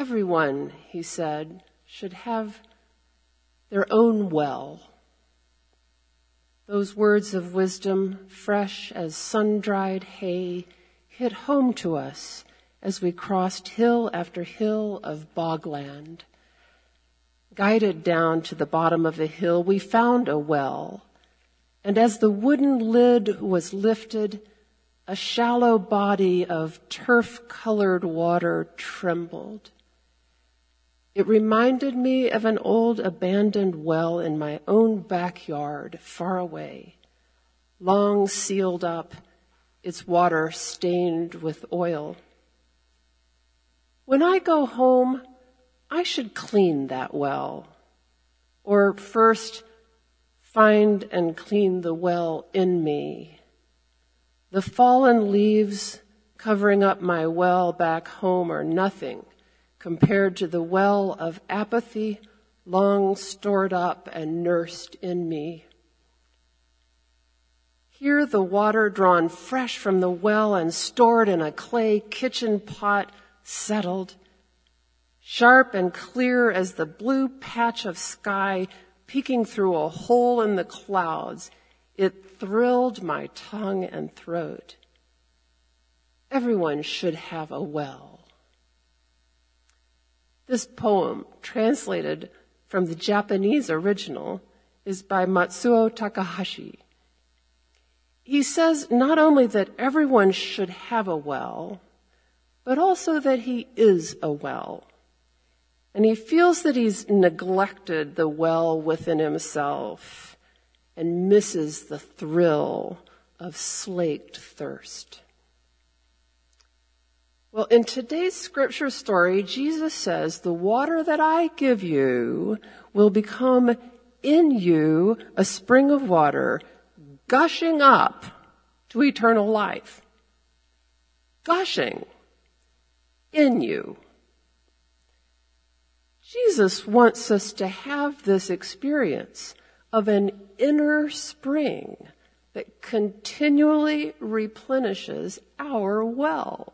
Everyone, he said, should have their own well. Those words of wisdom, fresh as sun-dried hay, hit home to us as we crossed hill after hill of bogland. Guided down to the bottom of the hill, we found a well, and as the wooden lid was lifted, a shallow body of turf-colored water trembled. It reminded me of an old abandoned well in my own backyard, far away, long sealed up, its water stained with oil. When I go home, I should clean that well, or first find and clean the well in me. The fallen leaves covering up my well back home are nothing compared to the well of apathy long stored up and nursed in me. Here the water drawn fresh from the well and stored in a clay kitchen pot settled, sharp and clear as the blue patch of sky peeking through a hole in the clouds. It thrilled my tongue and throat. Everyone should have a well. This poem, translated from the Japanese original, is by Matsuo Takahashi. He says not only that everyone should have a well, but also that he is a well. And he feels that he's neglected the well within himself and misses the thrill of slaked thirst. Well, in today's scripture story, Jesus says, the water that I give you will become in you a spring of water gushing up to eternal life. Gushing in you. Jesus wants us to have this experience of an inner spring that continually replenishes our well.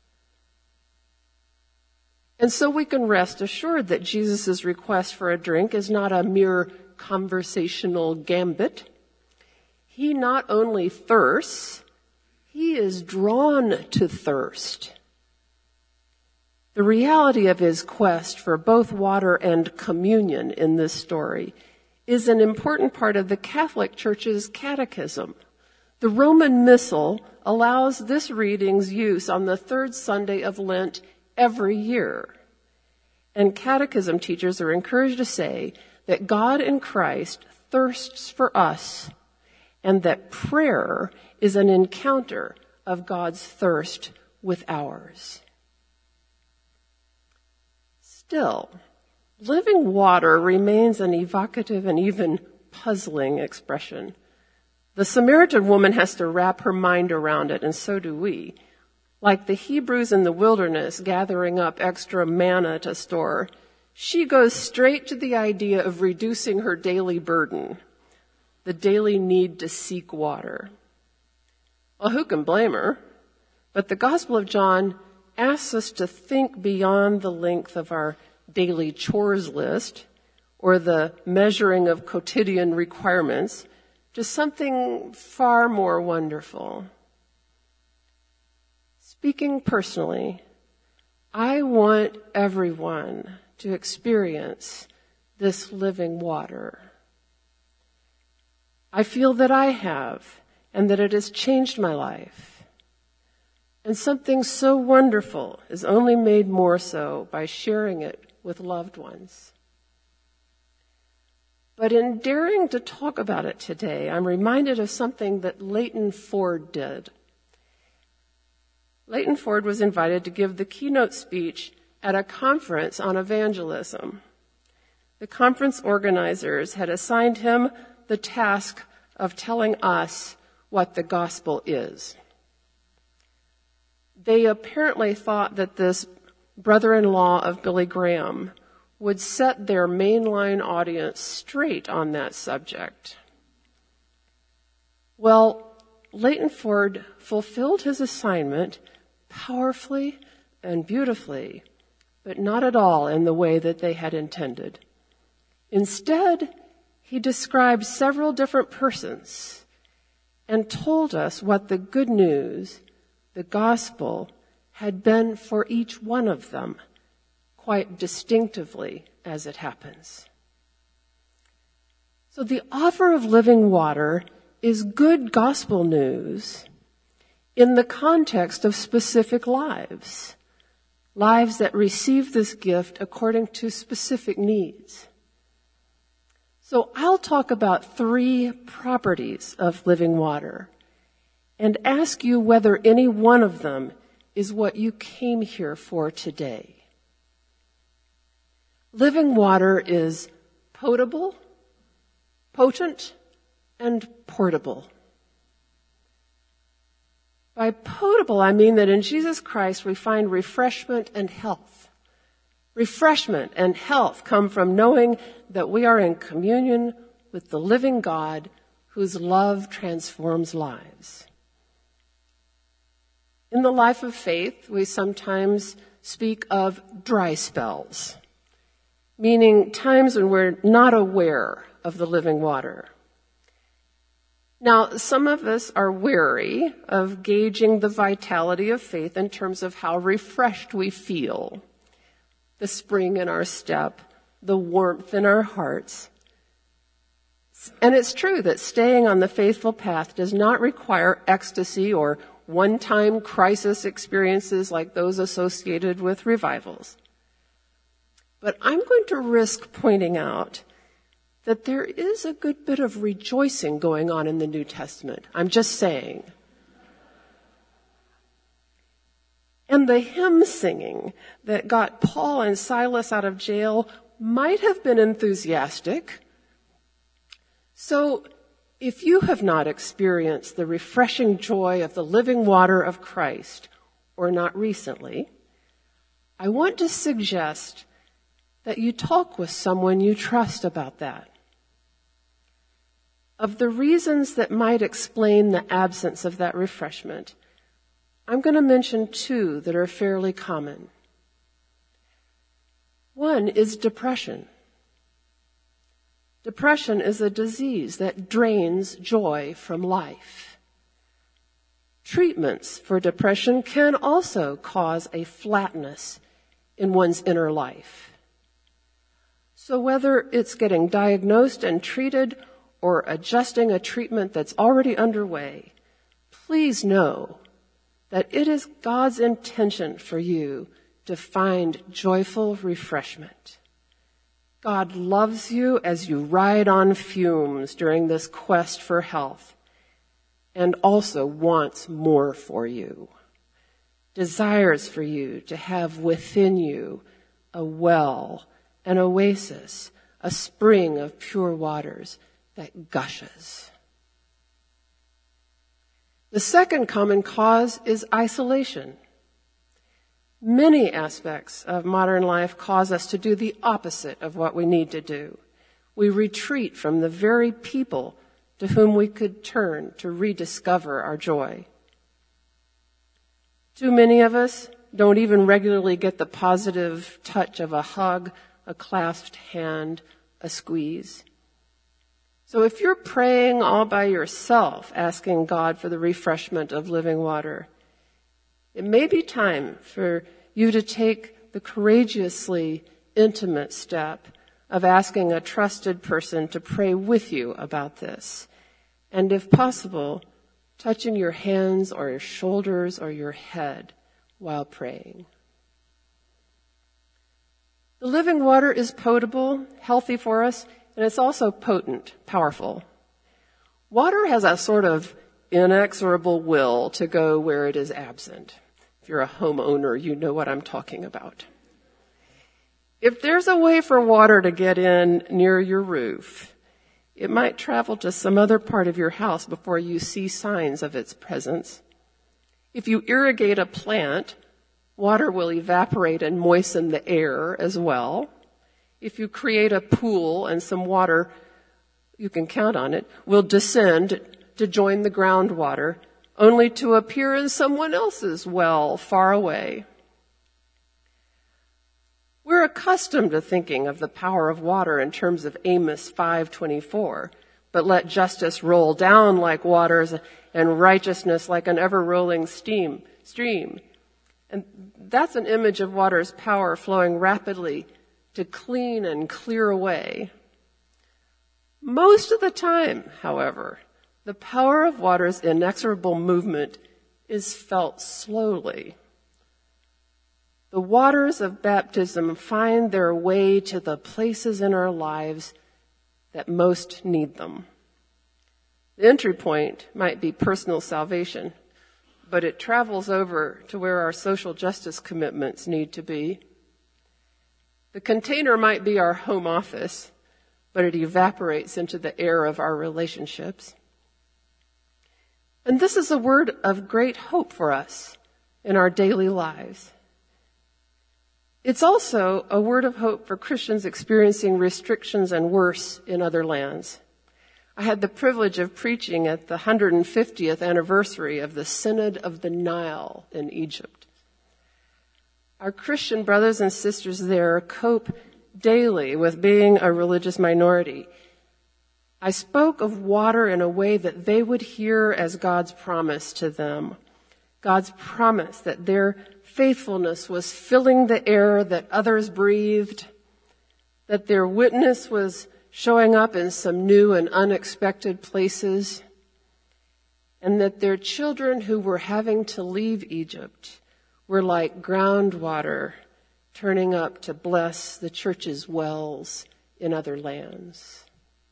And so we can rest assured that Jesus' request for a drink is not a mere conversational gambit. He not only thirsts, he is drawn to thirst. The reality of his quest for both water and communion in this story is an important part of the Catholic Church's catechism. The Roman Missal allows this reading's use on the third Sunday of Lent every year. And catechism teachers are encouraged to say that God in Christ thirsts for us and that prayer is an encounter of God's thirst with ours. Still, living water remains an evocative and even puzzling expression. The Samaritan woman has to wrap her mind around it, and so do we. Like the Hebrews in the wilderness gathering up extra manna to store, she goes straight to the idea of reducing her daily burden, the daily need to seek water. Well, who can blame her? But the Gospel of John asks us to think beyond the length of our daily chores list or the measuring of quotidian requirements to something far more wonderful. Speaking personally, I want everyone to experience this living water. I feel that I have, and that it has changed my life. And something so wonderful is only made more so by sharing it with loved ones. But in daring to talk about it today, I'm reminded of something that Leighton Ford did. Leighton Ford was invited to give the keynote speech at a conference on evangelism. The conference organizers had assigned him the task of telling us what the gospel is. They apparently thought that this brother-in-law of Billy Graham would set their mainline audience straight on that subject. Well, Leighton Ford fulfilled his assignment powerfully and beautifully but not at all in the way that they had intended. Instead, he described several different persons and told us what the good news, the gospel, had been for each one of them, quite distinctively as it happens. So the offer of living water is good gospel news in the context of specific lives that receive this gift according to specific needs. So I'll talk about 3 properties of living water and ask you whether any one of them is what you came here for today. Living water is potable, potent, and portable. By potable, I mean that in Jesus Christ we find refreshment and health. Refreshment and health come from knowing that we are in communion with the living God whose love transforms lives. In the life of faith, we sometimes speak of dry spells, meaning times when we're not aware of the living water. Now, some of us are wary of gauging the vitality of faith in terms of how refreshed we feel, the spring in our step, the warmth in our hearts. And it's true that staying on the faithful path does not require ecstasy or one-time crisis experiences like those associated with revivals. But I'm going to risk pointing out that there is a good bit of rejoicing going on in the New Testament. I'm just saying. And the hymn singing that got Paul and Silas out of jail might have been enthusiastic. So if you have not experienced the refreshing joy of the living water of Christ, or not recently, I want to suggest that you talk with someone you trust about that. Of the reasons that might explain the absence of that refreshment, I'm going to mention 2 that are fairly common. One is depression. Depression is a disease that drains joy from life. Treatments for depression can also cause a flatness in one's inner life. So whether it's getting diagnosed and treated or adjusting a treatment that's already underway, please know that it is God's intention for you to find joyful refreshment. God loves you as you ride on fumes during this quest for health, and also wants more for you, desires for you to have within you a well, an oasis, a spring of pure waters that gushes. The second common cause is isolation. Many aspects of modern life cause us to do the opposite of what we need to do. We retreat from the very people to whom we could turn to rediscover our joy. Too many of us don't even regularly get the positive touch of a hug, a clasped hand, a squeeze. So if you're praying all by yourself, asking God for the refreshment of living water, it may be time for you to take the courageously intimate step of asking a trusted person to pray with you about this. And if possible, touching your hands or your shoulders or your head while praying. The living water is potable, healthy for us, and it's also potent, powerful. Water has a sort of inexorable will to go where it is absent. If you're a homeowner, you know what I'm talking about. If there's a way for water to get in near your roof, it might travel to some other part of your house before you see signs of its presence. If you irrigate a plant, water will evaporate and moisten the air as well. If you create a pool and some water, you can count on it, will descend to join the groundwater, only to appear in someone else's well far away. We're accustomed to thinking of the power of water in terms of Amos 5:24, but let justice roll down like waters and righteousness like an ever-rolling stream. And that's an image of water's power flowing rapidly to clean and clear away. Most of the time, however, the power of water's inexorable movement is felt slowly. The waters of baptism find their way to the places in our lives that most need them. The entry point might be personal salvation, but it travels over to where our social justice commitments need to be. The container might be our home office, but it evaporates into the air of our relationships. And this is a word of great hope for us in our daily lives. It's also a word of hope for Christians experiencing restrictions and worse in other lands. I had the privilege of preaching at the 150th anniversary of the Synod of the Nile in Egypt. Our Christian brothers and sisters there cope daily with being a religious minority. I spoke of water in a way that they would hear as God's promise to them. God's promise that their faithfulness was filling the air that others breathed, that their witness was showing up in some new and unexpected places, and that their children who were having to leave Egypt were like groundwater turning up to bless the church's wells in other lands.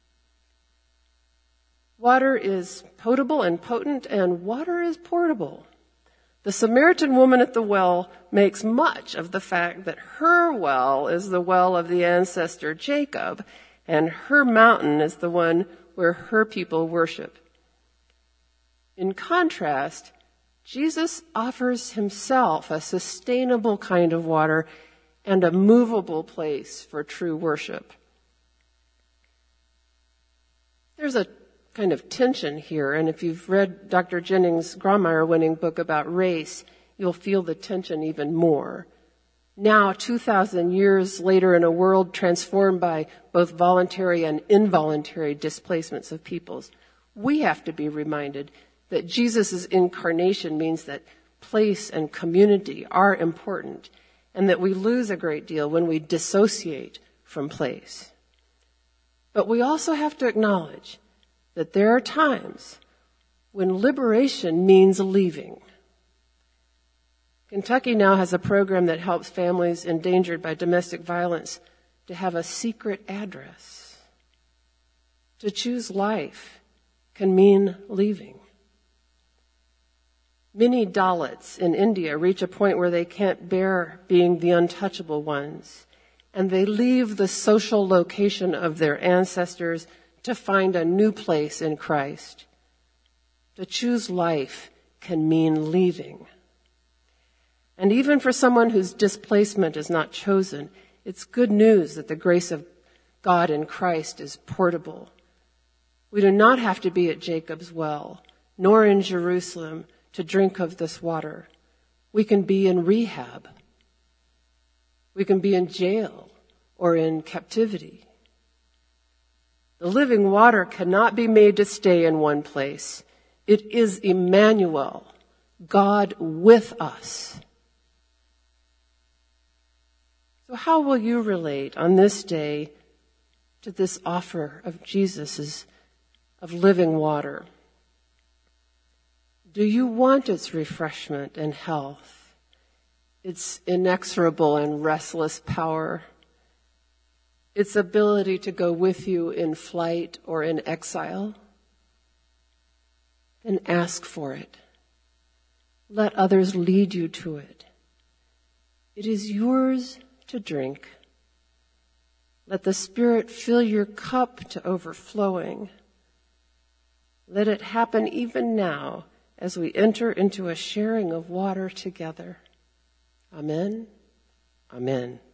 Water is potable and potent, and water is portable. The Samaritan woman at the well makes much of the fact that her well is the well of the ancestor Jacob, and her mountain is the one where her people worship. In contrast, Jesus offers himself a sustainable kind of water and a movable place for true worship. There's a kind of tension here, and if you've read Dr. Jennings' Grawemeyer-winning book about race, you'll feel the tension even more. Now, 2,000 years later, in a world transformed by both voluntary and involuntary displacements of peoples, we have to be reminded that Jesus' incarnation means that place and community are important, and that we lose a great deal when we dissociate from place. But we also have to acknowledge that there are times when liberation means leaving. Kentucky now has a program that helps families endangered by domestic violence to have a secret address. To choose life can mean leaving. Many Dalits in India reach a point where they can't bear being the untouchable ones, and they leave the social location of their ancestors to find a new place in Christ. To choose life can mean leaving. And even for someone whose displacement is not chosen, it's good news that the grace of God in Christ is portable. We do not have to be at Jacob's well, nor in Jerusalem, to drink of this water. We can be in rehab. We can be in jail or in captivity. The living water cannot be made to stay in one place. It is Emmanuel, God with us. So how will you relate on this day to this offer of Jesus' of living water? Do you want its refreshment and health, its inexorable and restless power, its ability to go with you in flight or in exile? Then ask for it. Let others lead you to it. It is yours to drink. Let the Spirit fill your cup to overflowing. Let it happen even now as we enter into a sharing of water together. Amen. Amen.